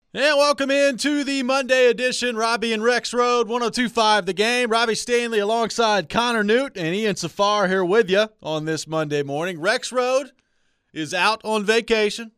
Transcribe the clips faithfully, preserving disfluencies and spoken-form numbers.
And welcome into the Monday edition, Robbie and Rex Road, one oh two point five The Game. Robbie Stanley alongside Connor Newt and Ian Safar here with you on this Monday morning. Rex Road is out on vacation.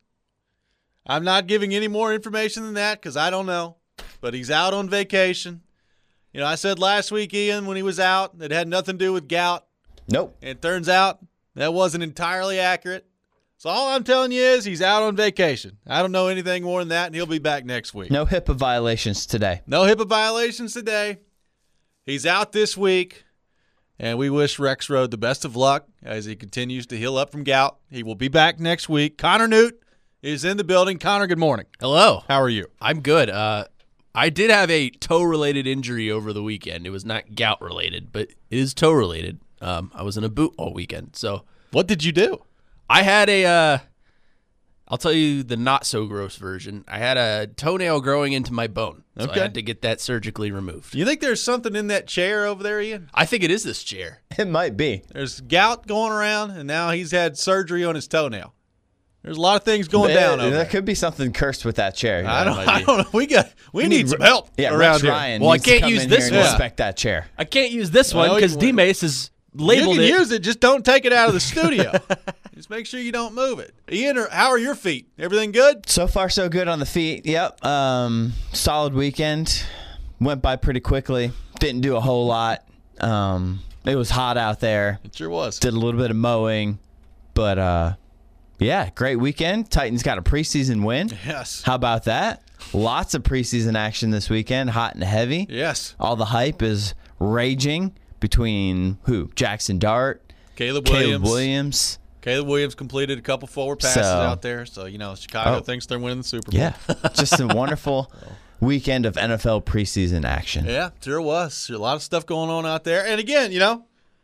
I'm not giving any more information than that because I don't know, but he's out on vacation. You know, I said last week, Ian, when he was out, it had nothing to do with gout. Nope. And it turns out that wasn't entirely accurate. So all I'm telling you is he's out on vacation. I don't know anything more than that, and he'll be back next week. No HIPAA violations today. No HIPAA violations today. He's out this week, and we wish Rex Road the best of luck as he continues to heal up from gout. He will be back next week. Connor Newt is in the building. Connor, good morning. Hello. How are you? I'm good. Uh, I did have a toe-related injury over the weekend. It was not gout-related, but it is toe-related. Um, I was in a boot all weekend. So what did you do? I had a, uh, I'll tell you the not-so-gross version. I had a toenail growing into my bone, so Okay. I had to get that surgically removed. Do you think there's something in that chair over there, Ian? I think it is this chair. It might be. There's gout going around, and now he's had surgery on his toenail. There's a lot of things going It- down over there there. could be something cursed with that chair. I don't, might I be. don't know. We got. We, need, some help Yeah, around Rex here. Ryan Well, I needs to can't come use in this here and one. inspect that chair. I can't use this one Well, because you- D-Mace has labeled you can it. use it, just don't take it out of the studio. Just make sure you don't move it. Ian, how are your feet? Everything good? So far, so good on the feet. Yep. Um, solid weekend. Went by pretty quickly. Didn't do a whole lot. Um, it was hot out there. It sure was. Did a little bit of mowing. But, uh, yeah, great weekend. Titans got a preseason win. Yes. How about that? Lots of preseason action this weekend, hot and heavy. Yes. All the hype is raging between who? Jackson Dart, Caleb Caleb Williams. Williams. Caleb Williams completed a couple forward passes So- out there. So, you know, Chicago Oh. thinks they're winning the Super Bowl. Yeah, just a wonderful weekend of N F L preseason action. Yeah, sure was. A lot of stuff going on out there. And again, you know,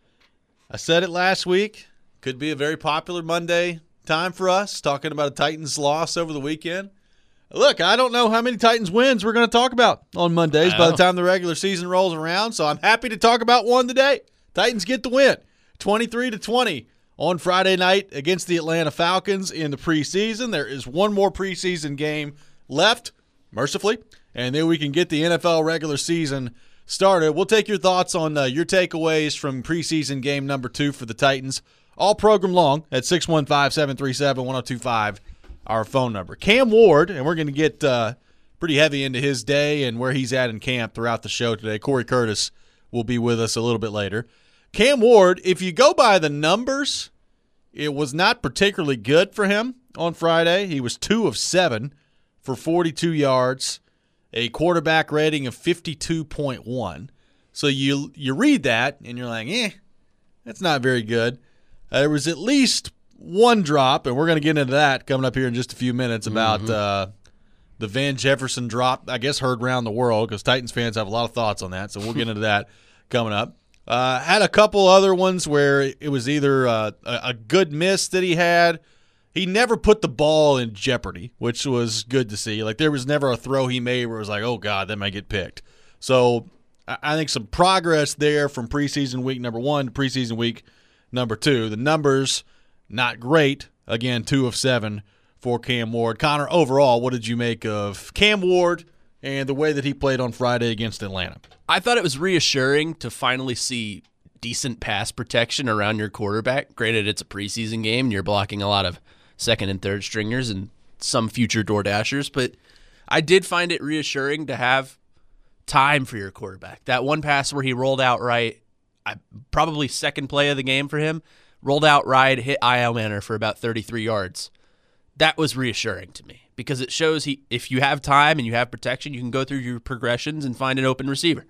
I said it last week. Could be a very popular Monday time for us, talking about a Titans loss over the weekend. Look, I don't know how many Titans wins we're going to talk about on Mondays by the time the regular season rolls around, so I'm happy to talk about one today. Titans get the win, twenty-three to twenty on Friday night against the Atlanta Falcons in the preseason. There is one more preseason game left, mercifully, and then we can get the N F L regular season started. We'll take your thoughts on uh, your takeaways from preseason game number two for the Titans all program long at six one five, seven three seven, one oh two five, our phone number. Cam Ward, and we're going to get uh, pretty heavy into his day and where he's at in camp throughout the show today. Corey Curtis will be with us a little bit later. Cam Ward, if you go by the numbers, it was not particularly good for him on Friday. He was two of seven for forty-two yards, a quarterback rating of fifty-two point one. So you you read that, and you're like, eh, that's not very good. Uh, there was at least one drop, and we're going to get into that coming up here in just a few minutes about mm-hmm. uh, the Van Jefferson drop, I guess heard around the world because Titans fans have a lot of thoughts on that, so we'll get into that coming up. Uh, had a couple other ones where it was either uh, a, a good miss that he had. He never put the ball in jeopardy, which was good to see. Like there was never a throw he made where it was like, oh, God, that might get picked. So I, I think some progress there from preseason week number one to preseason week number two. The numbers, not great. Again, two of seven for Cam Ward. Connor, overall, what did you make of Cam Ward and the way that he played on Friday against Atlanta? I thought it was reassuring to finally see decent pass protection around your quarterback. Granted, it's a preseason game, and you're blocking a lot of second and third stringers and some future Door Dashers, but I did find it reassuring to have time for your quarterback. That one pass where he rolled out right, I, probably second play of the game for him, rolled out right, hit Eilmanor for about thirty-three yards. That was reassuring to me because it shows he, if you have time and you have protection, you can go through your progressions and find an open receiver.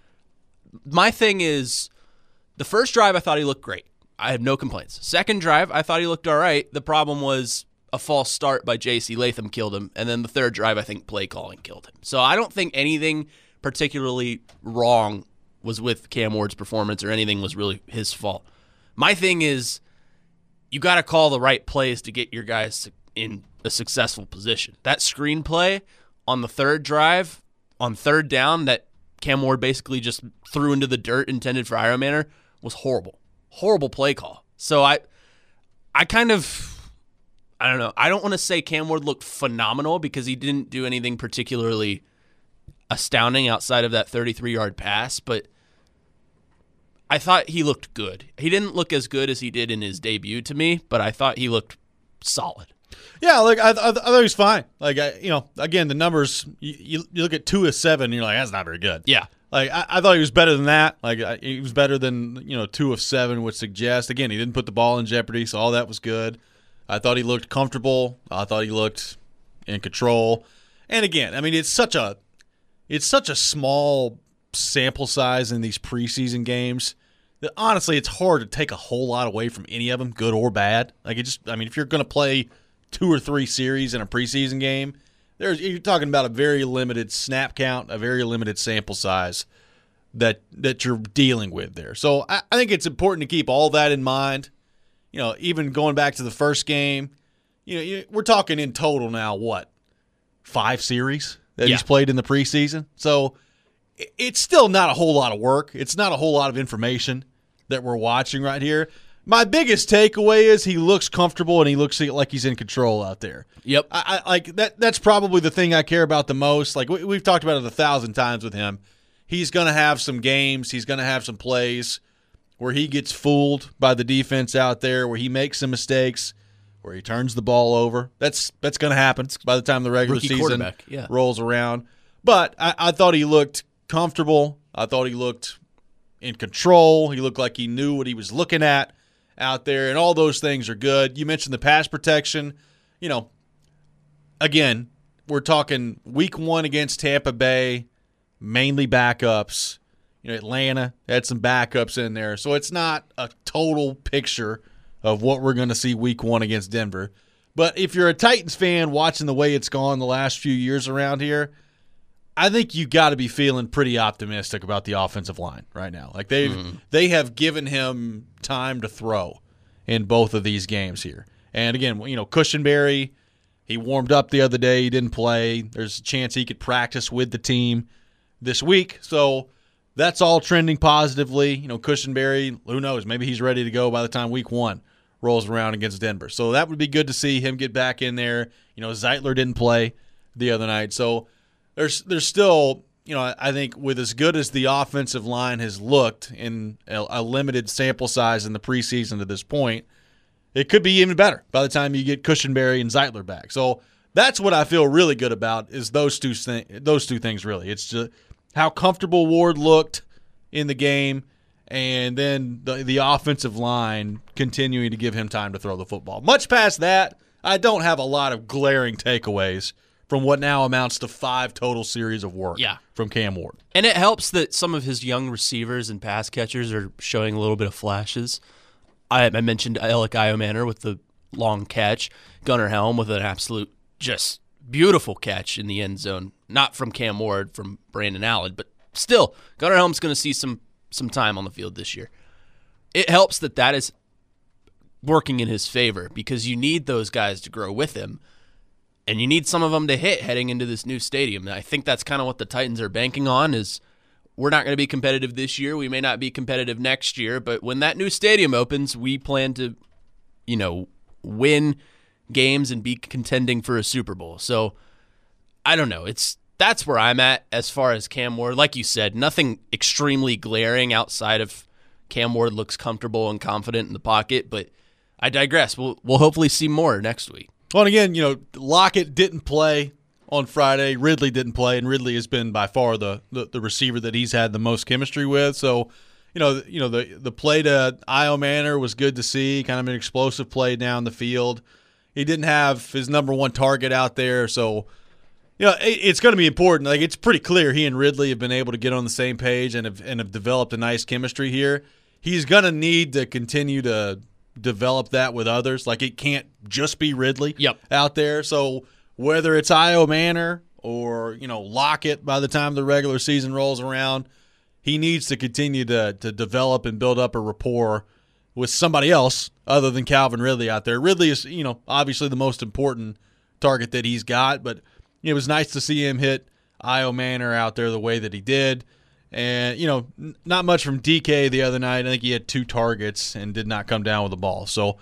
My thing is, the first drive I thought he looked great. I have no complaints. Second drive, I thought he looked all right. The problem was a false start by J C Latham killed him. And then the third drive, I think play calling killed him. So I don't think anything particularly wrong was with Cam Ward's performance or anything was really his fault. My thing is, you got to call the right plays to get your guys in a successful position. That screenplay on the third drive, on third down, that Cam Ward basically just threw into the dirt intended for – was horrible. Horrible play call. So I I kind of I don't know. I don't want to say Cam Ward looked phenomenal because he didn't do anything particularly astounding outside of that thirty-three-yard pass, but I thought he looked good. He didn't look as good as he did in his debut to me, but I thought he looked solid. Yeah, like I, I, I thought he was fine. Like I, you know, again, the numbers. You, you, you look at two of seven, and you're like, that's not very good. Yeah. Like I, I thought he was better than that. Like I, he was better than you know two of seven would suggest. Again, he didn't put the ball in jeopardy, so all that was good. I thought he looked comfortable. I thought he looked in control. And again, I mean, it's such a it's such a small sample size in these preseason games that honestly, it's hard to take a whole lot away from any of them, good or bad. Like it just, I mean, if you're going to play two or three series in a preseason game, there's you're talking about a very limited snap count, a very limited sample size that that you're dealing with there. So I, I think it's important to keep all that in mind. You know, even going back to the first game, you know, you, we're talking in total now, what, five series that Yeah. he's played in the preseason? So it, it's still not a whole lot of work. It's not a whole lot of information that we're watching right here. My biggest takeaway is he looks comfortable and he looks like he's in control out there. Yep. I, I like that. That's probably the thing I care about the most. Like we, we've talked about it a thousand times with him. He's going to have some games. He's going to have some plays where he gets fooled by the defense out there, where he makes some mistakes, where he turns the ball over. That's that's going to happen by the time the regular Rookie season quarterback, yeah. rolls around. But I, I thought he looked comfortable. I thought he looked in control. He looked like he knew what he was looking at out there, and all those things are good. You mentioned the pass protection. You know, again, we're talking week one against Tampa Bay, mainly backups. You know, Atlanta had some backups in there. So it's not a total picture of what we're going to see week one against Denver. But if you're a Titans fan watching the way it's gone the last few years around here, I think you got to be feeling pretty optimistic about the offensive line right now. Like they've mm. they have given him time to throw in both of these games here. And again, you know, Cushenberry, he warmed up the other day. He didn't play. There's a chance he could practice with the team this week. So that's all trending positively. You know, Cushenberry, who knows, maybe he's ready to go by the time week one rolls around against Denver. So that would be good to see him get back in there. You know, Zeitler didn't play the other night. So there's there's still, you know, I think with as good as the offensive line has looked in a, a limited sample size in the preseason to this point, it could be even better by the time you get Cushenberry and Zeitler back. So that's what I feel really good about is those two th- those two things really. It's just how comfortable Ward looked in the game, and then the, the offensive line continuing to give him time to throw the football. Much past that, I don't have a lot of glaring takeaways from what now amounts to five total series of work yeah. from Cam Ward. And it helps that some of his young receivers and pass catchers are showing a little bit of flashes. I, I mentioned Alec Iomanner with the long catch, Gunnar Helm with an absolute just beautiful catch in the end zone. Not from Cam Ward, from Brandon Allen, but still, Gunnar Helm's going to see some some time on the field this year. It helps that that is working in his favor because you need those guys to grow with him, and you need some of them to hit heading into this new stadium. And I think that's kind of what the Titans are banking on is we're not going to be competitive this year. We may not be competitive next year, but when that new stadium opens, we plan to, you know, win games and be contending for a Super Bowl. So I don't know. It's that's where I'm at as far as Cam Ward. Like you said, nothing extremely glaring outside of Cam Ward looks comfortable and confident in the pocket, but I digress. We'll we'll hopefully see more next week. Well, and again, you know, Lockett didn't play on Friday. Ridley didn't play, and Ridley has been by far the, the, the receiver that he's had the most chemistry with. So, you know, you know the the play to Iomanner was good to see, kind of an explosive play down the field. He didn't have his number one target out there, so you know it, it's going to be important. Like it's pretty clear he and Ridley have been able to get on the same page and have and have developed a nice chemistry here. He's going to need to continue to develop that with others. Like it can't just be Ridley yep. out there. So whether it's Iomanner or you know Lockett by the time the regular season rolls around, he needs to continue to to develop and build up a rapport with somebody else other than Calvin Ridley out there. Ridley is, you know, obviously the most important target that he's got, but it was nice to see him hit Iomanner out there the way that he did. And, you know, not much from D K the other night. I think he had two targets and did not come down with the ball. So,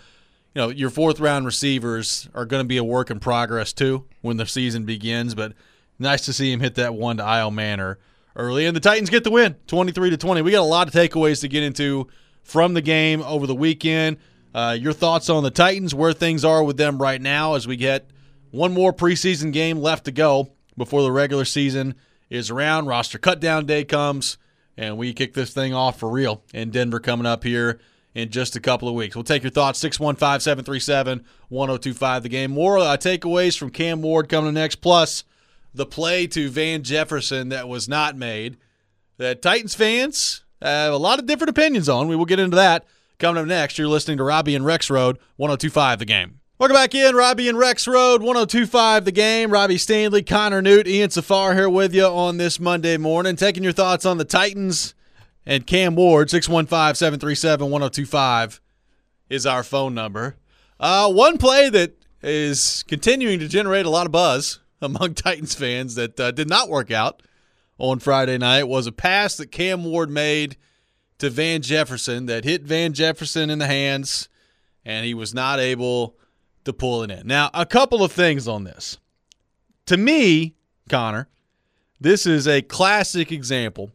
you know, your fourth round receivers are going to be a work in progress too when the season begins. But nice to see him hit that one to Isle Manor early, and the Titans get the win, twenty-three to twenty. We got a lot of takeaways to get into from the game over the weekend. Uh, your thoughts on the Titans, where things are with them right now as we get one more preseason game left to go before the regular season is around. Roster cutdown day comes, and we kick this thing off for real in Denver coming up here in just a couple of weeks. We'll take your thoughts, six one five, seven three seven, one oh two five, the game. More uh, takeaways from Cam Ward coming next, plus the play to Van Jefferson that was not made, that Titans fans have a lot of different opinions on. We will get into that coming up next. You're listening to Robbie and Rex Road, one oh two five, the game. Welcome back in, Robbie and Rex Road, one oh two five, the game. Robbie Stanley, Connor Newt, Ian Safar here with you on this Monday morning, taking your thoughts on the Titans and Cam Ward. Six one five, seven three seven, one oh two five is our phone number. Uh, one play that is continuing to generate a lot of buzz among Titans fans that uh, did not work out on Friday night was a pass that Cam Ward made to Van Jefferson that hit Van Jefferson in the hands, and he was not able to pull it in. Now, a couple of things on this. To me, Connor, this is a classic example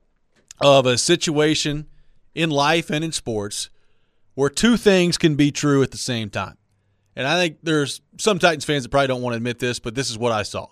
of a situation in life and in sports where two things can be true at the same time. And I think there's some Titans fans that probably don't want to admit this, but this is what I saw.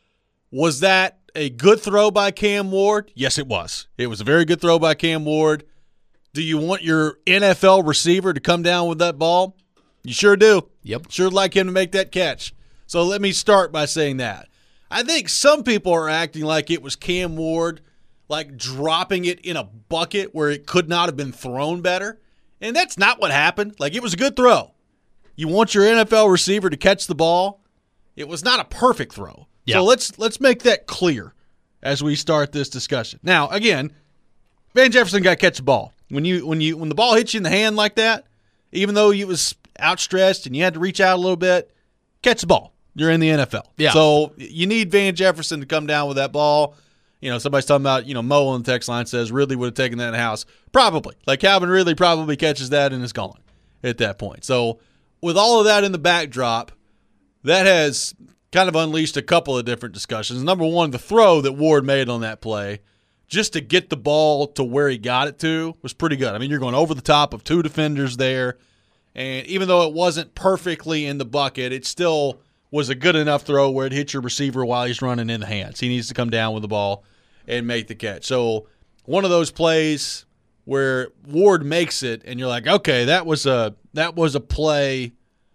Was that a good throw by Cam Ward? Yes, it was. It was a very good throw by Cam Ward. Do you want your N F L receiver to come down with that ball? You sure do. Yep. Sure like him to make that catch. So let me start by saying that. I think some people are acting like it was Cam Ward, like dropping it in a bucket where it could not have been thrown better. And that's not what happened. Like, it was a good throw. You want your N F L receiver to catch the ball. It was not a perfect throw. Yeah. So let's let's make that clear as we start this discussion. Now, again, Van Jefferson got to catch the ball. When you when you when the ball hits you in the hand like that, even though it was outstretched and you had to reach out a little bit, catch the ball. You're in the N F L. Yeah. So you need Van Jefferson to come down with that ball. You know, somebody's talking about, you know, Mo on the text line says Ridley would have taken that in the house. Probably. Like, Calvin Ridley probably catches that and is gone at that point. So with all of that in the backdrop, that has kind of unleashed a couple of different discussions. Number one, the throw that Ward made on that play, just to get the ball to where he got it to, was pretty good. I mean, you're going over the top of two defenders there, and even though it wasn't perfectly in the bucket, it still was a good enough throw where it hit your receiver while he's running in the hands. He needs to come down with the ball and make the catch. So one of those plays where Ward makes it, and you're like, okay, that was a that was a play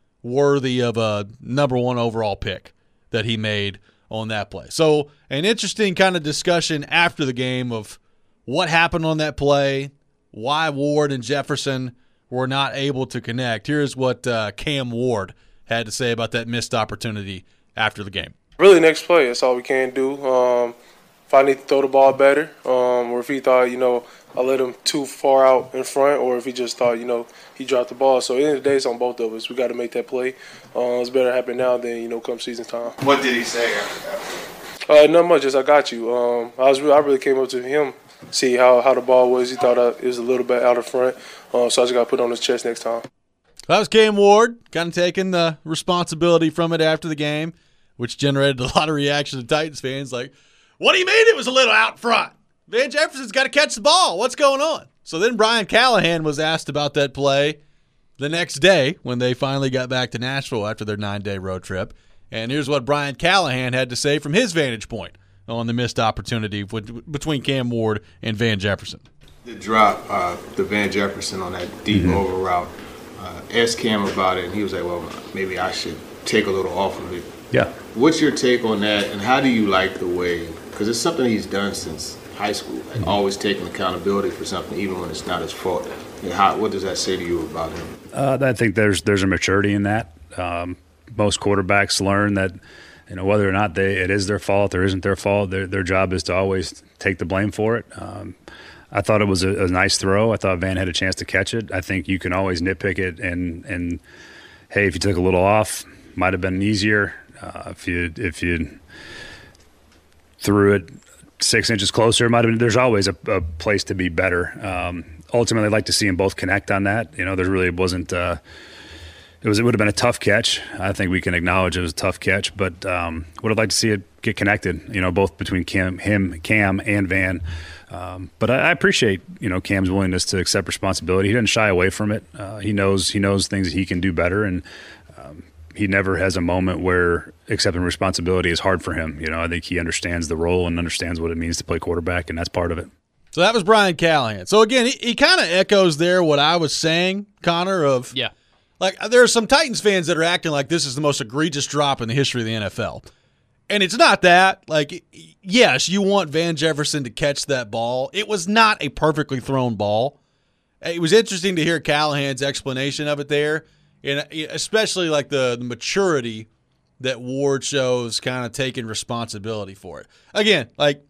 worthy of a number one overall pick that he made on that play. So an interesting kind of discussion after the game of what happened on that play, why Ward and Jefferson were not able to connect. Here's what uh, Cam Ward had to say about that missed opportunity after the game. Really, next play. That's all we can do. Um, if I need to throw the ball better, um, or if he thought, you know, I let him too far out in front, or if he just thought, you know, he dropped the ball. So at the end of the day, it's on both of us. We got to make that play. Uh, it's better happen now than, you know, come season time. What did he say after that? Uh, not much. Just I got you. Um, I was. I really came up to him, see how, how the ball was. He thought I, it was a little bit out of front, uh, so I just got to put it on his chest next time. That was Cam Ward, kind of taking the responsibility from it after the game, which generated a lot of reaction to Titans fans like, what do you mean it was a little out front? Van Jefferson's got to catch the ball. What's going on? So then Brian Callahan was asked about that play the next day when they finally got back to Nashville after their nine-day road trip. And here's what Brian Callahan had to say from his vantage point on the missed opportunity between Cam Ward and Van Jefferson. The drop, uh, the Van Jefferson on that deep mm-hmm. over route, uh, asked Cam about it, and he was like, well, maybe I should take a little off of it. Yeah. What's your take on that, and how do you like the way, because it's something he's done since high school, like mm-hmm. always taking accountability for something even when it's not his fault. And how, what does that say to you about him? Uh, I think there's there's a maturity in that. Um, most quarterbacks learn that, you know, whether or not they it is their fault or isn't their fault, their their job is to always take the blame for it. Um, I thought it was a, a nice throw. I thought Van had a chance to catch it. I think you can always nitpick it and and hey, if you took a little off, might have been easier. Uh, if you if you threw it six inches closer, might have been. There's always a, a place to be better. Um, ultimately, I'd like to see them both connect on that. You know, there really wasn't. Uh, it was it would have been a tough catch. I think we can acknowledge it was a tough catch, but um, would have liked to see it get connected. You know, both between Cam, him, Cam, and Van. Um, but I, I appreciate you know Cam's willingness to accept responsibility. He doesn't shy away from it. Uh, he knows he knows things that he can do better, and um, he never has a moment where accepting responsibility is hard for him. You know, I think he understands the role and understands what it means to play quarterback, and that's part of it. So that was Brian Callahan. So again, he, he kind of echoes there what I was saying, Connor. Of Yeah. Like, there are some Titans fans that are acting like this is the most egregious drop in the history of the N F L. And it's not that. Like, yes, you want Van Jefferson to catch that ball. It was not a perfectly thrown ball. It was interesting to hear Callahan's explanation of it there, and especially like the, the maturity that Ward shows kind of taking responsibility for it. Again, like,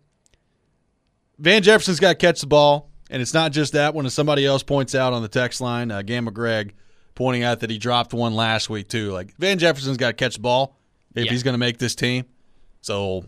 Van Jefferson's got to catch the ball, and it's not just that one. As somebody else points out on the text line, uh, Gamma Greg, pointing out that he dropped one last week too. Like, Van Jefferson's got to catch the ball if Yeah. he's going to make this team. So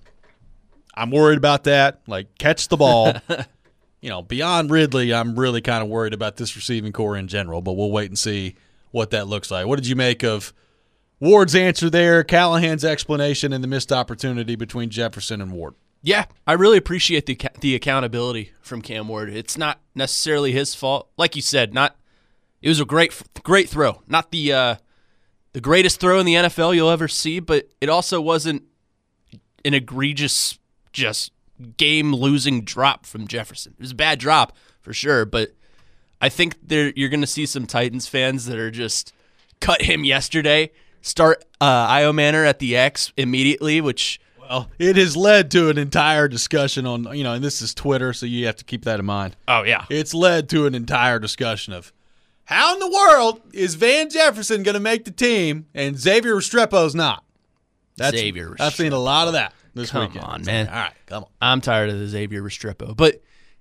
I'm worried about that. Like, catch the ball. You know, beyond Ridley, I'm really kind of worried about this receiving core in general, but we'll wait and see what that looks like. What did you make of Ward's answer there, Callahan's explanation, and the missed opportunity between Jefferson and Ward? Yeah, I really appreciate the the accountability from Cam Ward. It's not necessarily his fault. Like you said, not it was a great great throw. Not the uh, the greatest throw in the N F L you'll ever see, but it also wasn't an egregious, just game-losing drop from Jefferson. It was a bad drop for sure, but I think there you're going to see some Titans fans that are just cut him yesterday, start uh, Io Manor at the X immediately, which Well, it has led to an entire discussion on, you know, and this is Twitter, so you have to keep that in mind. oh yeah, It's led to an entire discussion of how in the world is Van Jefferson going to make the team and Xavier Restrepo's not? That's, Xavier I've seen a lot of that this Come weekend. on, It's man. like, all right, come on. I'm tired of the Xavier Restrepo. But,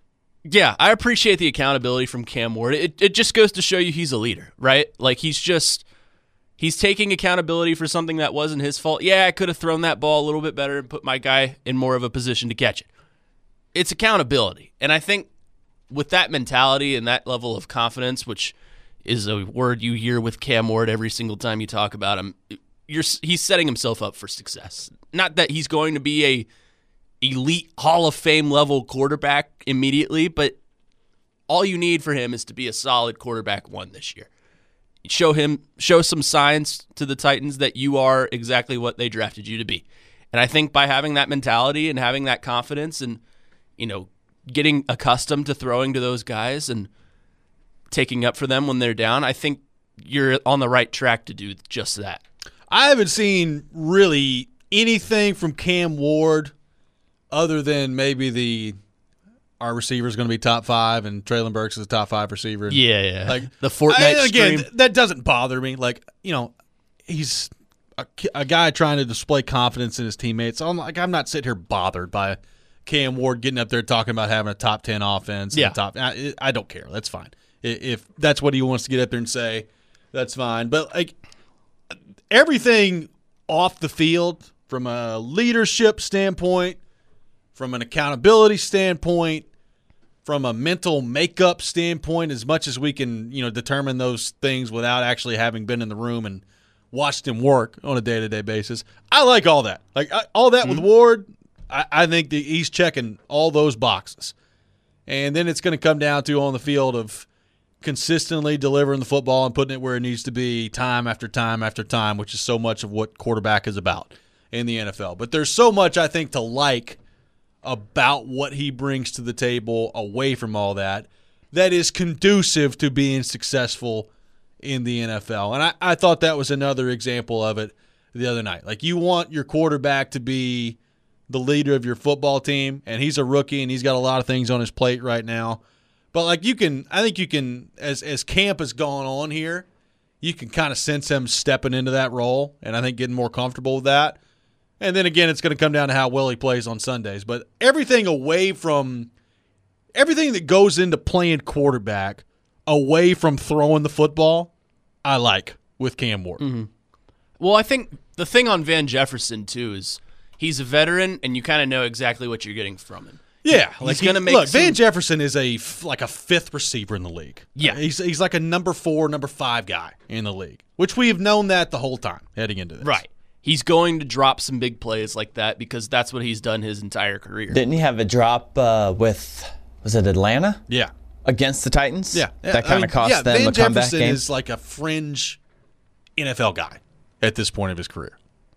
yeah, I appreciate the accountability from Cam Ward. It, it just goes to show you he's a leader, right? Like, he's just – he's taking accountability for something that wasn't his fault. Yeah, I could have thrown that ball a little bit better and put my guy in more of a position to catch it. It's accountability. And I think with that mentality and that level of confidence, which is a word you hear with Cam Ward every single time you talk about him, you're he's setting himself up for success. Not that he's going to be a elite Hall of Fame level quarterback immediately, but all you need for him is to be a solid quarterback one this year. Show him, show some signs to the Titans that you are exactly what they drafted you to be. And I think by having that mentality and having that confidence and, you know, getting accustomed to throwing to those guys and taking up for them when they're down, I think you're on the right track to do just that. I haven't seen really anything from Cam Ward other than maybe the our receiver is going to be top five and Traylon Burks is a top five receiver. Yeah, yeah. Like the Fortnite I, again, stream. that doesn't bother me. Like, you know, he's a, a guy trying to display confidence in his teammates. So I'm like, I'm not sitting here bothered by Cam Ward getting up there talking about having a top ten offense. Yeah. And top. I, I don't care. That's fine. If that's what he wants to get up there and say, that's fine. But like everything off the field, from a leadership standpoint, from an accountability standpoint, from a mental makeup standpoint, as much as we can, you know, determine those things without actually having been in the room and watched him work on a day-to-day basis, I like all that. Like I, all that mm-hmm. with Ward, I, I think that he's checking all those boxes. And then it's going to come down to on the field of consistently delivering the football and putting it where it needs to be time after time after time, which is so much of what quarterback is about in the N F L. But there's so much, I think, to like about what he brings to the table away from all that that is conducive to being successful in the N F L. And I, I thought that was another example of it the other night. Like, you want your quarterback to be the leader of your football team, and he's a rookie and he's got a lot of things on his plate right now. But, like, you can – I think you can, as as camp has gone on here, you can kind of sense him stepping into that role and I think getting more comfortable with that. And then, again, it's going to come down to how well he plays on Sundays. But everything away from – everything that goes into playing quarterback away from throwing the football, I like with Cam Ward. Mm-hmm. Well, I think the thing on Van Jefferson, too, is he's a veteran and you kind of know exactly what you're getting from him. Yeah, He's like he- gonna make look. some- Van Jefferson is a f- like a fifth receiver in the league. Yeah. Uh, he's he's like a number four, number five guy in the league, which we have known that the whole time heading into this. Right. He's going to drop some big plays like that because that's what he's done his entire career. Didn't he have a drop uh, with, was it Atlanta? Yeah. Against the Titans? Yeah, That I kind mean, of cost yeah, them Van a comeback Jefferson game. is like a fringe N F L guy at this point of his career.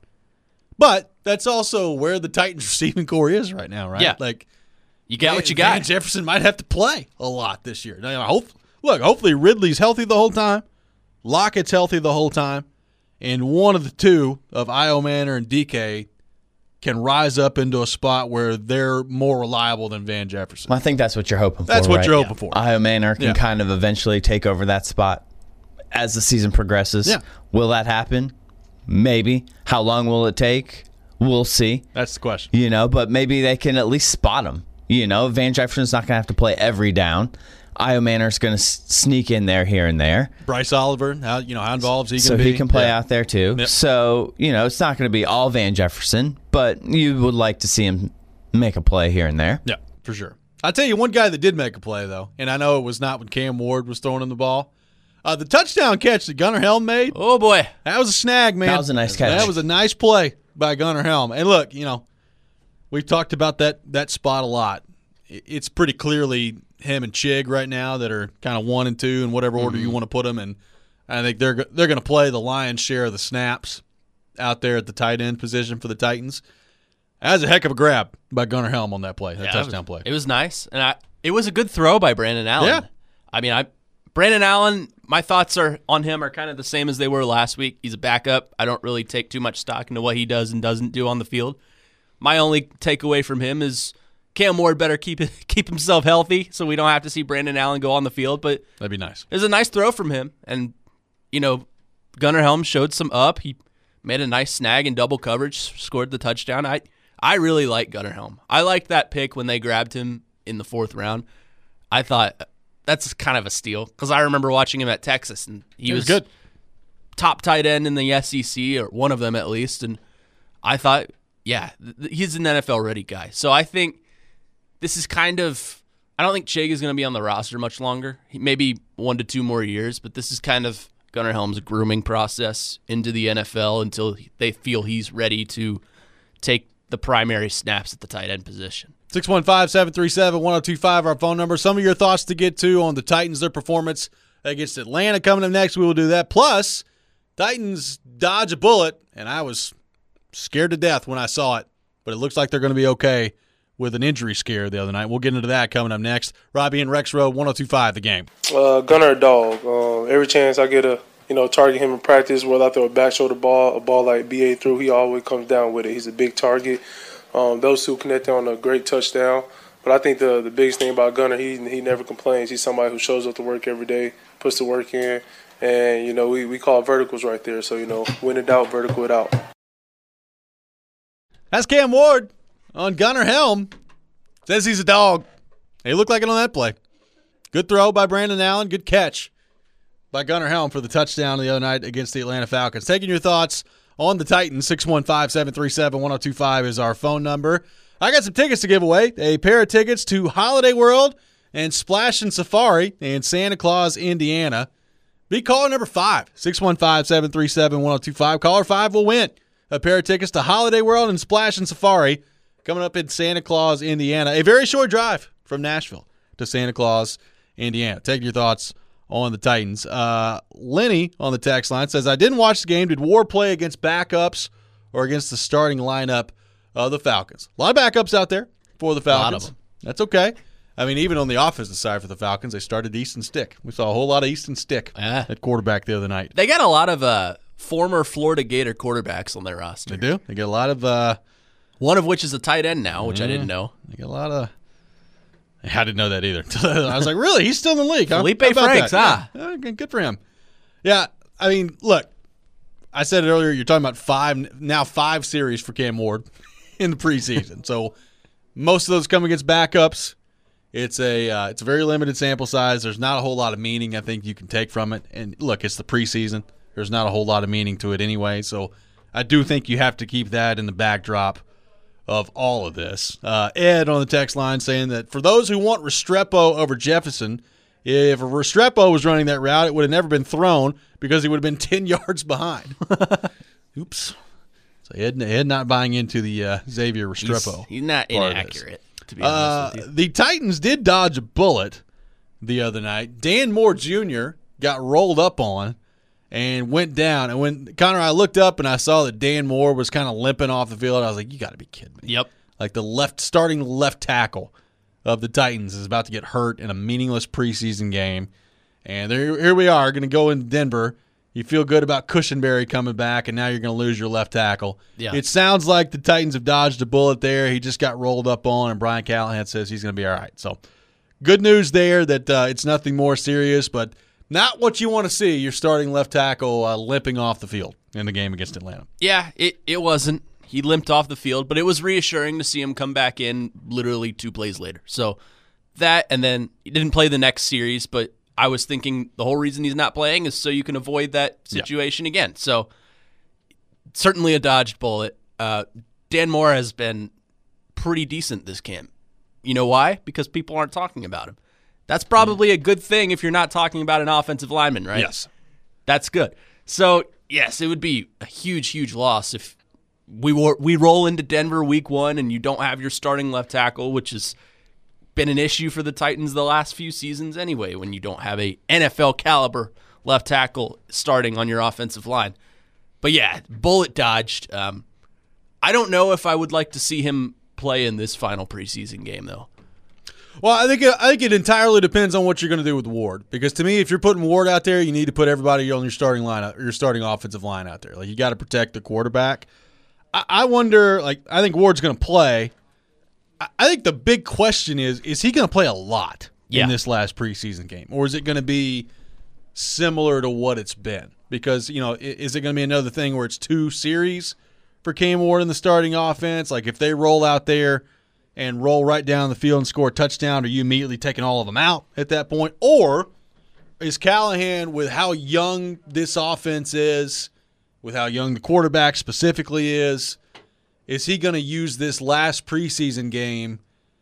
But that's also where the Titans receiving core is right now, right? Yeah. Like You got what you Van got. Jefferson might have to play a lot this year. Now, I hope, look, hopefully Ridley's healthy the whole time, Lockett's healthy the whole time, and one of the two of Io Manor and D K can rise up into a spot where they're more reliable than Van Jefferson. Well, I think that's what you're hoping for. That's what right? you're hoping for. Io Manor can Yeah. kind of eventually take over that spot as the season progresses. Yeah. Will that happen? Maybe. How long will it take? We'll see. That's the question. You know, but maybe they can at least spot him. You know, Van Jefferson's not going to have to play every down. Io Manor's going to s- sneak in there here and there. Bryce Oliver, how you know how involved is he So going to be? he can play Yeah. out there too. Yep. So, you know, it's not going to be all Van Jefferson, but you would like to see him make a play here and there. Yeah, for sure. I'll tell you one guy that did make a play, though, and I know it was not when Cam Ward was throwing him the ball. Uh, the touchdown catch that Gunnar Helm made, Oh, boy. that was a snag, man. That was a nice catch. That was a nice play by Gunnar Helm. And look, you know, we've talked about that that spot a lot. I- It's pretty clearly him and Chig right now that are kind of one and two in whatever order you want to put them. And I think they're go- they're going to play the lion's share of the snaps out there at the tight end position for the Titans. That was a heck of a grab by Gunnar Helm on that play, that Yeah, touchdown it play. was, It was nice. And I it was a good throw by Brandon Allen. Yeah. I mean, I Brandon Allen, my thoughts are on him are kind of the same as they were last week. He's a backup. I don't really take too much stock into what he does and doesn't do on the field. My only takeaway from him is Cam Ward better keep it, keep himself healthy so we don't have to see Brandon Allen go on the field. But That'd be nice. it was a nice throw from him. And, you know, Gunnar Helm showed some up. He made a nice snag in double coverage, scored the touchdown. I, I really like Gunnar Helm. I liked that pick when they grabbed him in the fourth round. I thought that's kind of a steal because I remember watching him at Texas, and he It was, was good. top tight end in the S E C, or one of them at least. And I thought, yeah, th- he's an N F L ready guy. So I think this is kind of, I don't think Chig is going to be on the roster much longer. He, maybe one to two more years, but this is kind of Gunnar Helm's grooming process into the N F L until they feel he's ready to take the primary snaps at the tight end position. six one five, seven three seven, one oh two five, our phone number. Some of your thoughts to get to on the Titans, their performance against Atlanta coming up next. We will do that. Plus, Titans dodge a bullet, and I was scared to death when I saw it, but it looks like they're going to be okay with an injury scare the other night. We'll get into that coming up next. Robbie and Rex Road, one oh two five, The Game. Uh, Gunnar a dog. Uh, every chance I get a you know target him in practice, whether I throw a back shoulder ball, a ball like B A threw, he always comes down with it. He's a big target. Um, those two connected on a great touchdown. But I think the the biggest thing about Gunnar, he he never complains. He's somebody who shows up to work every day, puts the work in, and you know we, we call verticals right there. So you know when in doubt, vertical it out. That's Cam Ward on Gunnar Helm. Says he's a dog. He looked like it on that play. Good throw by Brandon Allen. Good catch by Gunnar Helm for the touchdown the other night against the Atlanta Falcons. Taking your thoughts on the Titans, six one five, seven three seven, one oh two five is our phone number. I got some tickets to give away. A pair of tickets to Holiday World and Splash and Safari in Santa Claus, Indiana. Be caller number five, six one five, seven three seven, one oh two five. Caller five will win a pair of tickets to Holiday World and Splash and Safari coming up in Santa Claus, Indiana. A very short drive from Nashville to Santa Claus, Indiana. Take your thoughts on the Titans. Uh, Lenny on the text line says, I didn't watch the game. Did Ward play against backups or against the starting lineup of the Falcons? A lot of backups out there for the Falcons. lot of them. That's okay. I mean, even on the offensive side for the Falcons, they started Easton Stick. We saw a whole lot of Easton Stick Yeah. at quarterback the other night. They got a lot of uh, former Florida Gator quarterbacks on their roster. They do. They get a lot of uh, One of which is a tight end now, which I didn't know. They get a lot of. I didn't know that either. I was like, really? He's still in the league, huh? Felipe How about Franks, that? huh? Yeah. Okay, good for him. Yeah, I mean, look, I said it earlier. You're talking about five now five series for Cam Ward in the preseason. So most of those come against backups. It's a uh, it's a very limited sample size. There's not a whole lot of meaning I think you can take from it. And look, it's the preseason. There's not a whole lot of meaning to it anyway. So I do think you have to keep that in the backdrop of all of this. Uh, Ed on the text line saying that for those who want Restrepo over Jefferson, if Restrepo was running that route, it would have never been thrown because he would have been ten yards behind. Oops. So Ed, Ed not buying into the uh, Xavier Restrepo. He's, he's not inaccurate, to be uh, honest with you. The Titans did dodge a bullet the other night. Dan Moore Junior got rolled up on and went down. And when Connor, I looked up and I saw that Dan Moore was kind of limping off the field. I was like, you got to be kidding me. Yep. Like the left starting left tackle of the Titans is about to get hurt in a meaningless preseason game. And there, here we are, going to go in Denver. You feel good about Cushenberry coming back, and now you're going to lose your left tackle. Yeah. It sounds like the Titans have dodged a bullet there. He just got rolled up on, and Brian Callahan says he's going to be all right. So good news there that uh, it's nothing more serious, but not what you want to see, your starting left tackle uh, limping off the field in the game against Atlanta. Yeah, it, it wasn't. He limped off the field, but it was reassuring to see him come back in literally two plays later. So that, and then he didn't play the next series, but I was thinking the whole reason he's not playing is so you can avoid that situation yeah. again. So certainly a dodged bullet. Uh, Dan Moore has been pretty decent this camp. You know why? Because people aren't talking about him. That's probably a good thing if you're not talking about an offensive lineman, right? Yes. That's good. So, yes, it would be a huge, huge loss if we were, we roll into Denver week one and you don't have your starting left tackle, which has been an issue for the Titans the last few seasons anyway, when you don't have a N F L caliber left tackle starting on your offensive line. But, yeah, bullet dodged. Um, I don't know if I would like to see him play in this final preseason game, though. Well, I think it, I think it entirely depends on what you're going to do with Ward. Because to me, if you're putting Ward out there, you need to put everybody on your starting line, your starting offensive line out there. Like you got to protect the quarterback. I, I wonder, like I think Ward's going to play. I, I think the big question is: is he going to play a lot yeah. in this last preseason game, or is it going to be similar to what it's been? Because you know, is it going to be another thing where it's two series for Cam Ward in the starting offense? Like if they roll out there and roll right down the field and score a touchdown, are you immediately taking all of them out at that point? Or is Callahan, with how young this offense is, with how young the quarterback specifically is, is he going to use this last preseason game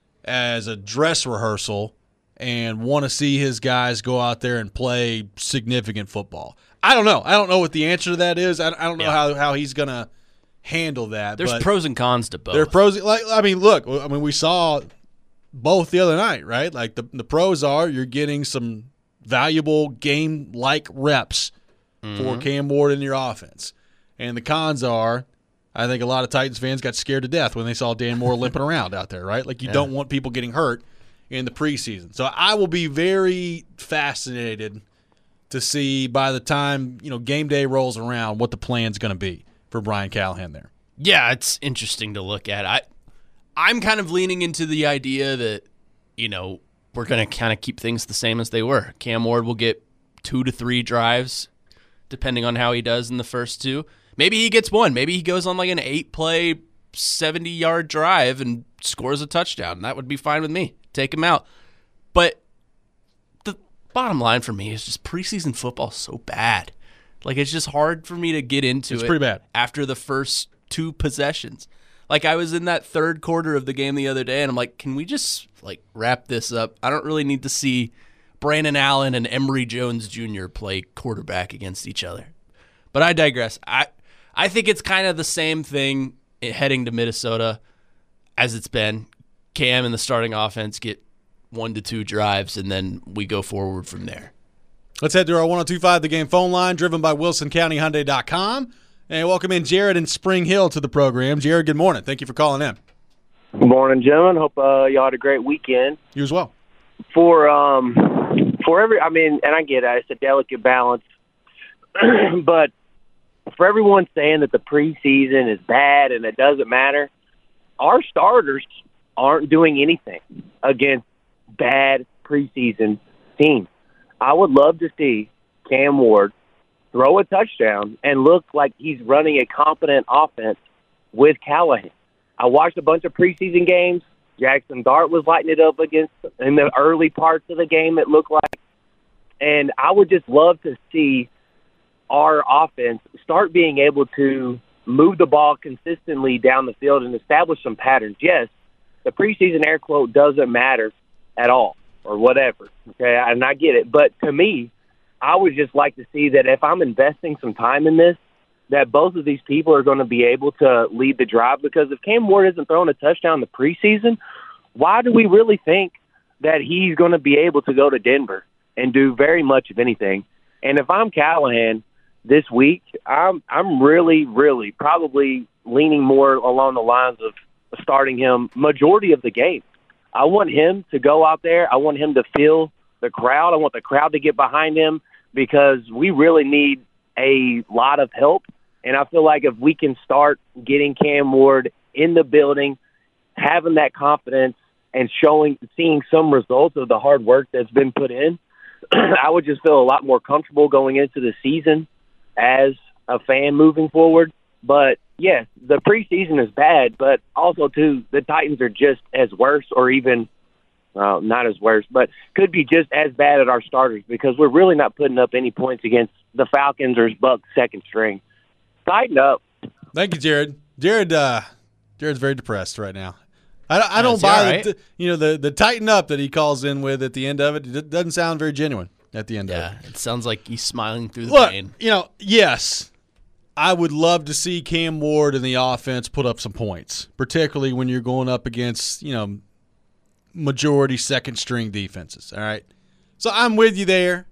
as a dress rehearsal and want to see his guys go out there and play significant football? I don't know. I don't know what the answer to that is. I, I don't know yeah. how, how he's going to handle that. There's but pros and cons to both. There are pros. Like I mean, look. I mean, we saw both the other night, right? Like the the pros are you're getting some valuable game like reps mm-hmm. for Cam Ward in your offense, and the cons are, I think a lot of Titans fans got scared to death when they saw Dan Moore limping around out there, right? Like you yeah. don't want people getting hurt in the preseason. So I will be very fascinated to see by the time you know game day rolls around what the plan's going to be for Brian Callahan there. Yeah, it's interesting to look at. I, I'm kind of leaning into the idea that, you know, we're going to kind of keep things the same as they were. Cam Ward will get two to three drives, depending on how he does in the first two. Maybe he gets one. Maybe he goes on like an eight-play, seventy-yard drive and scores a touchdown. That would be fine with me. Take him out. But the bottom line for me is just preseason football is so bad. Like, it's just hard for me to get into it's it pretty bad. After the first two possessions. Like, I was in that third quarter of the game the other day, and I'm like, can we just, like, wrap this up? I don't really need to see Brandon Allen and Emory Jones Junior play quarterback against each other. But I digress. I I think it's kind of the same thing heading to Minnesota as it's been. Cam and the starting offense get one to two drives, and then we go forward from there. Let's head to our one oh two point five The Game phone line, driven by Wilson County Hyundai dot com. And welcome in Jared in Spring Hill to the program. Jared, good morning. Thank you for calling in. Good morning, gentlemen. Hope uh, y'all had a great weekend. You as well. For um, for every, I mean, and I get it, it's a delicate balance. But for everyone saying that the preseason is bad and it doesn't matter, our starters aren't doing anything against bad preseason teams. I would love to see Cam Ward throw a touchdown and look like he's running a competent offense with Callahan. I watched a bunch of preseason games. Jackson Dart was lighting it up against in the early parts of the game, it looked like. And I would just love to see our offense start being able to move the ball consistently down the field and establish some patterns. Yes, the preseason air quote doesn't matter at all or whatever, okay, and I get it. But to me, I would just like to see that if I'm investing some time in this, that both of these people are going to be able to lead the drive, because if Cam Ward isn't throwing a touchdown in the preseason, why do we really think that he's going to be able to go to Denver and do very much of anything? And if I'm Callahan this week, I'm I'm really, really probably leaning more along the lines of starting him majority of the game. I want him to go out there. I want him to feel the crowd. I want the crowd to get behind him, because we really need a lot of help. And I feel like if we can start getting Cam Ward in the building, having that confidence and showing, seeing some results of the hard work that's been put in, I would just feel a lot more comfortable going into the season as a fan moving forward. But yes, the preseason is bad, but also too, the Titans are just as worse, or even uh, not as worse, but could be just as bad at our starters, because we're really not putting up any points against the Falcons or Bucs second string. Tighten up. Thank you, Jared. Jared, uh, Jared's very depressed right now. I, I don't Is he buy all the, right? you know, the the tighten up that he calls in with at the end of it. It doesn't sound very genuine at the end of Yeah, it. it sounds like he's smiling through the Look, pain. you know, yes, I would love to see Cam Ward and the offense put up some points, particularly when you're going up against, you know, majority second string defenses. All right. So I'm with you there.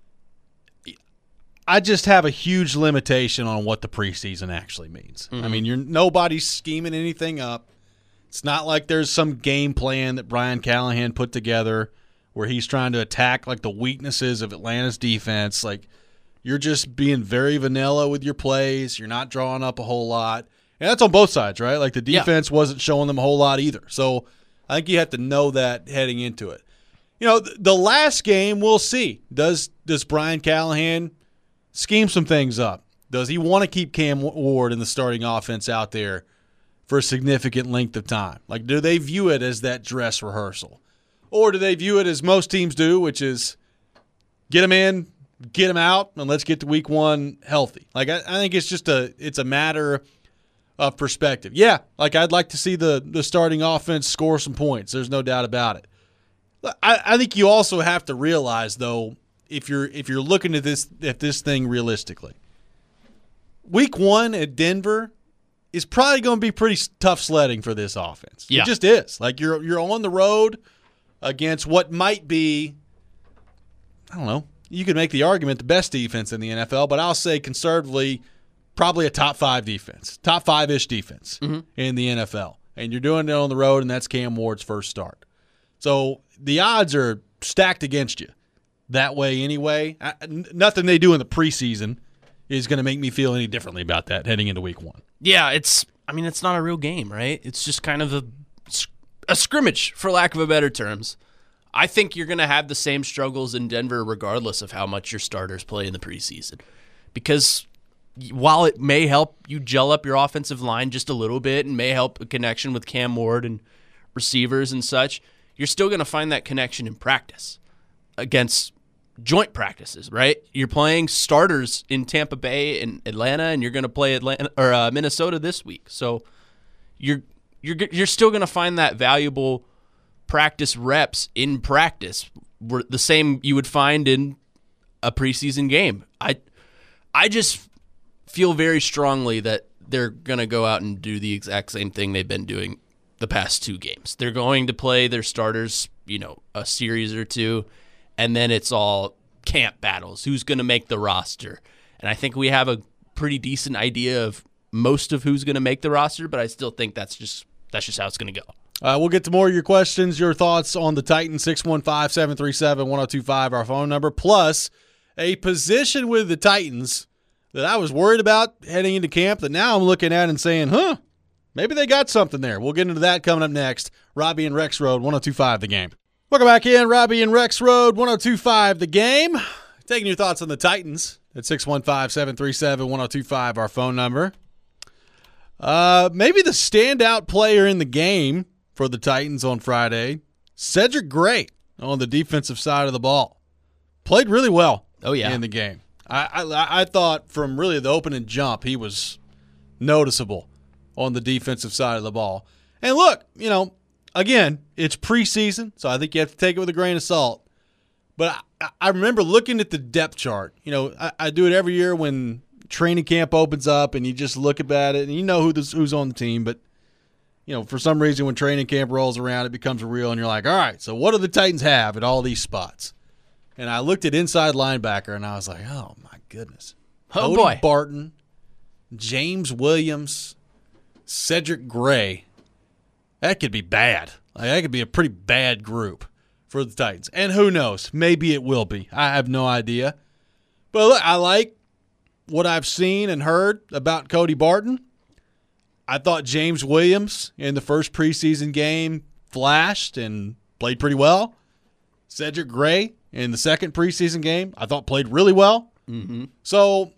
I just have a huge limitation on what the preseason actually means. Mm-hmm. I mean, you're nobody's scheming anything up. It's not like there's some game plan that Brian Callahan put together where he's trying to attack like the weaknesses of Atlanta's defense. Like, you're just being very vanilla with your plays. You're not drawing up a whole lot. And that's on both sides, right? Like, the defense yeah. wasn't showing them a whole lot either. So I think you have to know that heading into it. You know, the last game, we'll see. Does does Brian Callahan scheme some things up? Does he want to keep Cam Ward in the starting offense out there for a significant length of time? Like, do they view it as that dress rehearsal? Or do they view it as most teams do, which is get him in, get him out, and let's get to week one healthy? Like, I, I think it's just a it's a matter of perspective. Yeah, like I'd like to see the, the starting offense score some points. There's no doubt about it. I, I think you also have to realize, though, if you're if you're looking at this at this thing realistically, week one at Denver is probably going to be pretty tough sledding for this offense. Yeah. It just is. Like, you're you're on the road against what might be, I don't know, you could make the argument the best defense in the N F L, but I'll say conservatively probably a top five defense, top five-ish defense mm-hmm. in the N F L. And you're doing it on the road, and that's Cam Ward's first start. So the odds are stacked against you that way anyway. I, n- nothing they do in the preseason is going to make me feel any differently about that heading into week one. Yeah, it's, I mean, it's not a real game, right? It's just kind of a, a scrimmage, for lack of a better terms. I think you're going to have the same struggles in Denver regardless of how much your starters play in the preseason. Because while it may help you gel up your offensive line just a little bit and may help a connection with Cam Ward and receivers and such, you're still going to find that connection in practice against joint practices, right? You're playing starters in Tampa Bay and Atlanta, and you're going to play Atlanta or uh, Minnesota this week. So you're you're you're still going to find that valuable practice reps in practice, the same you would find in a preseason game. I I just feel very strongly that they're going to go out and do the exact same thing they've been doing the past two games. They're going to play their starters, you know, a series or two, and then it's all camp battles. Who's going to make the roster? And I think we have a pretty decent idea of most of who's going to make the roster, but I still think that's just that's just how it's going to go. Uh, we'll get to more of your questions, your thoughts on the Titans, six one five, seven three seven, one oh two five, our phone number, plus a position with the Titans that I was worried about heading into camp that now I'm looking at and saying, huh, maybe they got something there. We'll get into that coming up next. Robbie and Rex Road, one oh two five The Game. Welcome back in, Robbie and Rex Road, one oh two five The Game. Taking your thoughts on the Titans at six one five, seven three seven, one oh two five, our phone number. Uh, maybe the standout player in the game for the Titans on Friday, Cedric Gray on the defensive side of the ball. Played really well oh, yeah. in the game. I, I I thought from really the opening jump, he was noticeable on the defensive side of the ball. And look, you know, again, it's preseason, so I think you have to take it with a grain of salt. But I, I remember looking at the depth chart. You know, I, I do it every year when training camp opens up, and you just look at it, and you know who this, who's on the team. But, you know, for some reason when training camp rolls around, it becomes real, and you're like, all right, so what do the Titans have at all these spots? And I looked at inside linebacker, and I was like, oh, my goodness. Oh, Cody boy. Barton, James Williams, Cedric Gray. That could be bad. Like, that could be a pretty bad group for the Titans. And who knows? Maybe it will be. I have no idea. But look, I like what I've seen and heard about Cody Barton. I thought James Williams in the first preseason game flashed and played pretty well. Cedric Gray in the second preseason game, I thought played really well. Mm-hmm. So,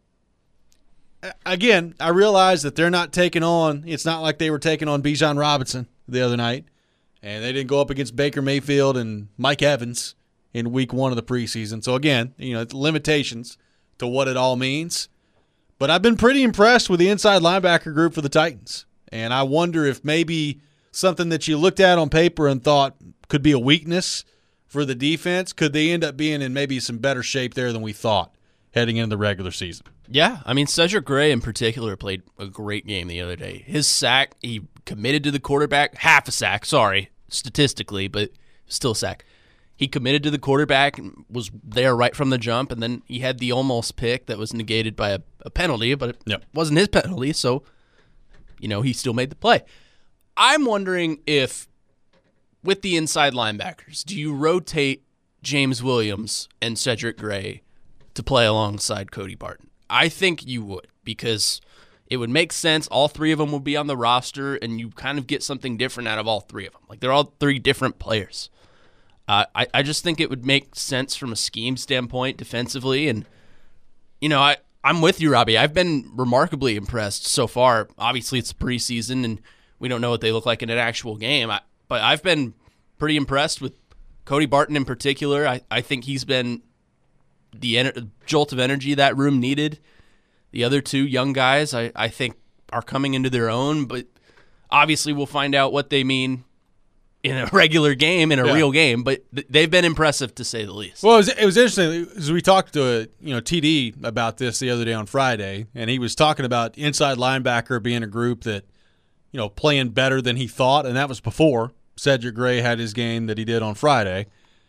again, I realize that they're not taking on – it's not like they were taking on Bijan Robinson the other night, and they didn't go up against Baker Mayfield and Mike Evans in week one of the preseason. So, again, you know, limitations to what it all means. But I've been pretty impressed with the inside linebacker group for the Titans, and I wonder if maybe something that you looked at on paper and thought could be a weakness for the defense, could they end up being in maybe some better shape there than we thought heading into the regular season? Yeah, I mean, Cedric Gray in particular played a great game the other day. His sack, he committed to the quarterback, half a sack, sorry, statistically, but still a sack. He committed to the quarterback and was there right from the jump, and then he had the almost pick that was negated by a, a penalty, but it Yep. wasn't his penalty, so, you know, he still made the play. I'm wondering if, with the inside linebackers, do you rotate James Williams and Cedric Gray to play alongside Cody Barton? I think you would, because it would make sense. All three of them would be on the roster, and you kind of get something different out of all three of them. Like, they're all three different players. Uh, I, I just think it would make sense from a scheme standpoint defensively. And, you know, I, I'm with you, Robbie. I've been remarkably impressed so far. Obviously, it's preseason, and we don't know what they look like in an actual game. I, but I've been pretty impressed with Cody Barton in particular. I, I think he's been the ener- jolt of energy that room needed. The other two young guys, I, I think, are coming into their own, but obviously we'll find out what they mean in a regular game, in a Yeah. real game, but th- they've been impressive to say the least. Well, it was, it was interesting because we talked to you know T D about this the other day on Friday, and he was talking about inside linebacker being a group that you know playing better than he thought, and that was before Cedric Gray had his game that he did on Friday.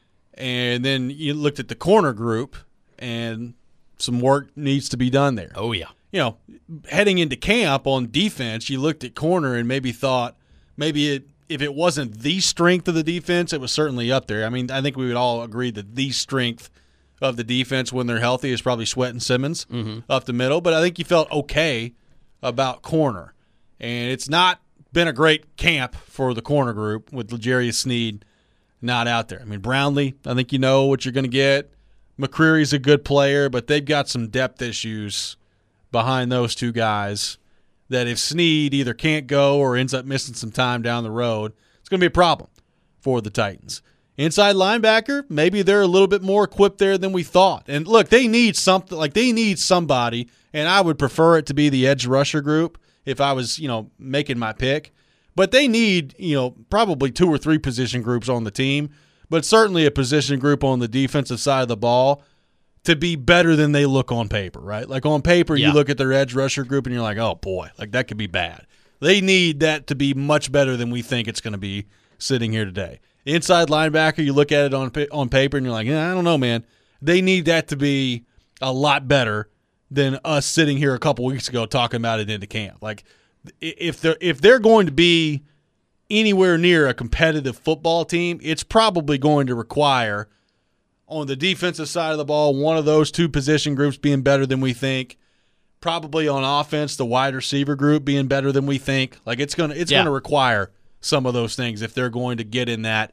And then you looked at the corner group, and some work needs to be done there. Oh, yeah. You know, heading into camp on defense, you looked at corner and maybe thought maybe it, if it wasn't the strength of the defense, it was certainly up there. I mean, I think we would all agree that the strength of the defense when they're healthy is probably Sweat and Simmons Mm-hmm. up the middle. But I think you felt okay about corner. And it's not been a great camp for the corner group with L'Jarius Sneed not out there. I mean, Brownlee, I think you know what you're going to get. McCreary's a good player, but they've got some depth issues behind those two guys that if Sneed either can't go or ends up missing some time down the road, it's going to be a problem for the Titans. Inside linebacker, maybe they're a little bit more equipped there than we thought. And look, they need something, like they need somebody, and I would prefer it to be the edge rusher group if I was, you know, making my pick. But they need, you know, probably two or three position groups on the team, but certainly a position group on the defensive side of the ball to be better than they look on paper, right? Like on paper, Yeah. you look at their edge rusher group and you're like, oh boy, like that could be bad. They need that to be much better than we think it's going to be sitting here today. Inside linebacker, you look at it on on paper and you're like, yeah, I don't know, man. They need that to be a lot better than us sitting here a couple weeks ago talking about it into camp. Like if they're if they're going to be anywhere near a competitive football team, it's probably going to require on the defensive side of the ball, one of those two position groups being better than we think. Probably on offense, the wide receiver group being better than we think. Like it's gonna it's Yeah. gonna require some of those things if they're going to get in that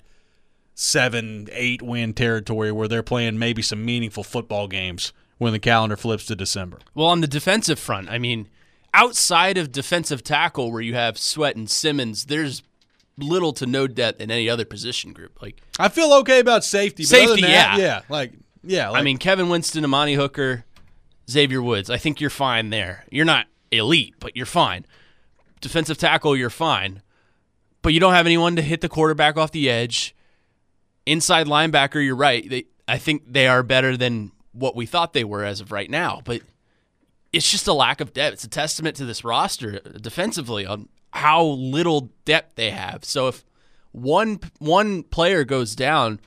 seven, eight win territory where they're playing maybe some meaningful football games when the calendar flips to December. Well, on the defensive front, I mean, outside of defensive tackle where you have Sweat and Simmons, there's little to no depth in any other position group. Like I feel okay about safety. But other Safety, than that, yeah. yeah, like yeah. Like, I mean, Kevin Winston, Amani Hooker, Xavier Woods. I think you're fine there. You're not elite, but you're fine. Defensive tackle, you're fine. But you don't have anyone to hit the quarterback off the edge. Inside linebacker, you're right. They, I think they are better than what we thought they were as of right now. But it's just a lack of depth. It's a testament to this roster defensively on how little depth they have. So if one one player goes down,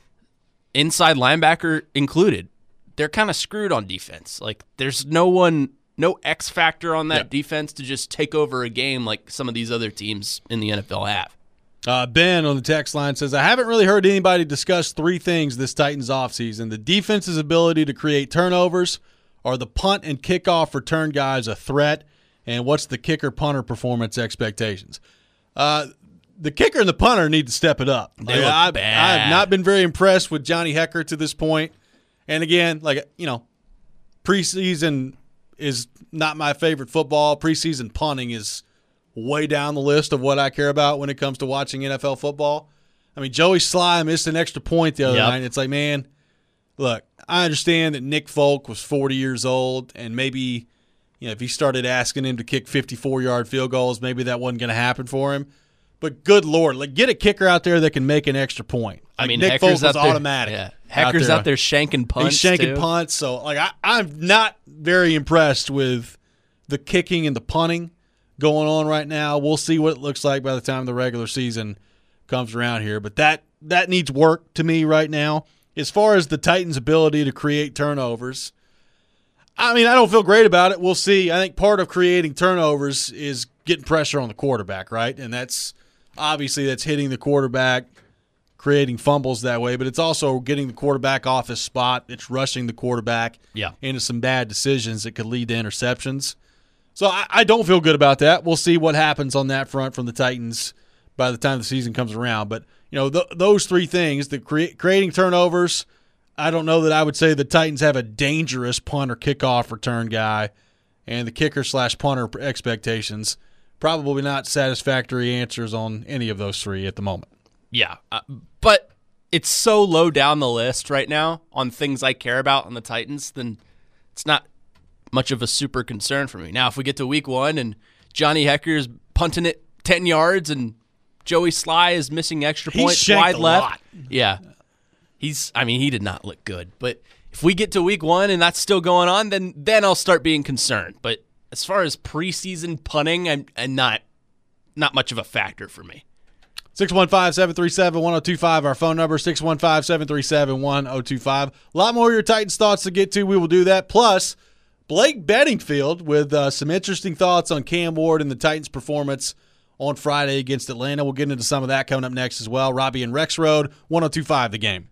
inside linebacker included, they're kind of screwed on defense. Like there's no one, no X factor on that yeah. defense to just take over a game like some of these other teams in the N F L have. Uh, Ben on the text line says, I haven't really heard anybody discuss three things this Titans offseason. The defense's ability to create turnovers. Are the punt and kickoff return guys a threat? And what's the kicker-punter performance expectations? Uh, the kicker and the punter need to step it up. They like, look I, bad. I've not been very impressed with Johnny Hekker to this point. And again, like, you know, preseason is not my favorite football. Preseason punting is way down the list of what I care about when it comes to watching N F L football. I mean, Joey Sly missed an extra point the other yep. night. It's like, man, look, I understand that Nick Folk was forty years old, and maybe, you know, if he started asking him to kick fifty-four-yard field goals, maybe that wasn't going to happen for him. But good Lord, like get a kicker out there that can make an extra point. Like I mean, Nick Hecker's Folk was out there, automatic. Yeah. Hecker's out there, out there shanking punts. He's shanking too. punts. So, like, I, I'm not very impressed with the kicking and the punting going on right now. We'll see what it looks like by the time the regular season comes around here. But that that needs work to me right now. As far as the Titans' ability to create turnovers, I mean, I don't feel great about it. We'll see. I think part of creating turnovers is getting pressure on the quarterback, right? And that's obviously that's hitting the quarterback, creating fumbles that way, but it's also getting the quarterback off his spot. It's rushing the quarterback yeah. into some bad decisions that could lead to interceptions. So I, I don't feel good about that. We'll see what happens on that front from the Titans by the time the season comes around. But, you know, th- those three things, the cre- creating turnovers, I don't know that I would say the Titans have a dangerous punt or kickoff return guy, and the kicker slash punter expectations, probably not satisfactory answers on any of those three at the moment. Yeah, uh, but it's so low down the list right now on things I care about on the Titans, then it's not much of a super concern for me. Now, if we get to week one and Johnny Hekker is punting it ten yards and Joey Sly is missing extra points wide left. Lot. Yeah. He's I mean, he did not look good. But if we get to week one and that's still going on, then then I'll start being concerned. But as far as preseason punting, I'm, I'm not not much of a factor for me. six one five, seven three seven, one oh two five, our phone number, six one five, seven three seven, one oh two five. A lot more of your Titans thoughts to get to. We will do that. Plus, Blake Bedingfield with uh, some interesting thoughts on Cam Ward and the Titans' performance on Friday against Atlanta. We'll get into some of that coming up next as well. Robbie and Rex Road, one oh two five The Game.